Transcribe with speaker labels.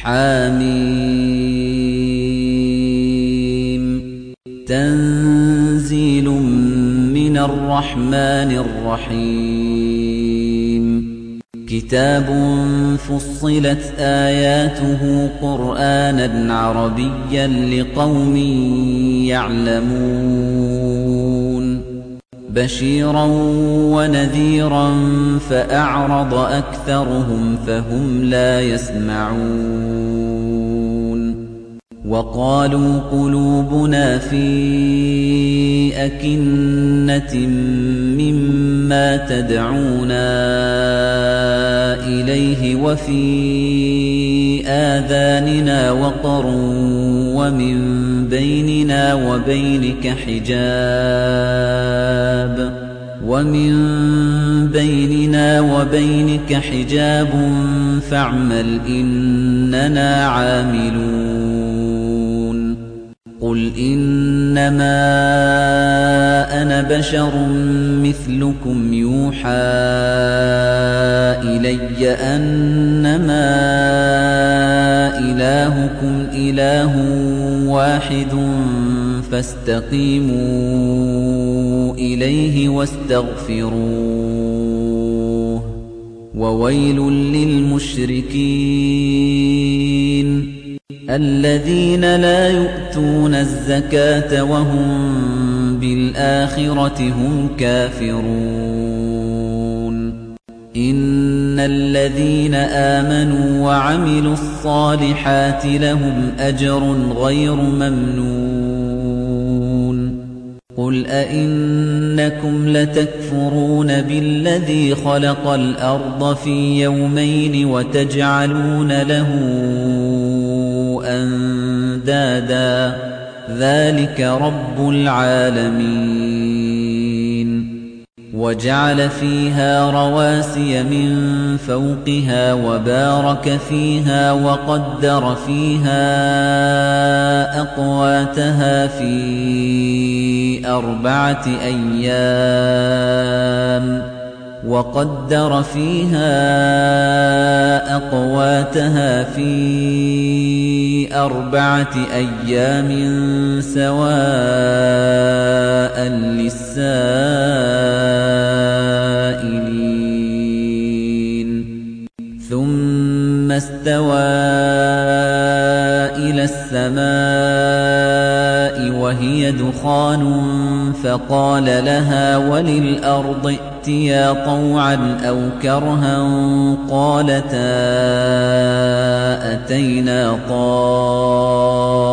Speaker 1: حم تنزيل من الرحمن الرحيم كتاب فصلت آياته قرآنًا عربيًّا لقوم يعلمون بشيرًا ونذيرًا فأعرض أكثرهم فهم لا يسمعون وقالوا قلوبنا في أكنة مما تدعونا إليه وفي آذاننا وقر ومن بيننا وبينك حجاب فاعمل إننا عاملون قل إنما أنا بشر مثلكم يوحى إلي أنما إلهكم إله واحد فاستقيموا إليه واستغفروه وويل للمشركين الذين لا يؤتون الزكاة وهم بالآخرة هم كافرون إن الذين آمنوا وعملوا الصالحات لهم أجر غير ممنون قل أئنكم لتكفرون بالذي خلق الأرض في يومين وتجعلون له أندادا ذلك رب العالمين وجعل فيها رواسي من فوقها وبارك فيها وقدر فيها أقواتها في 4 أيام سواء للسائلين ثم استوى إلى السماء وهي دخان فقال لها وللأرض ائتيا طوعا أو كرها قالتا أتينا طائعين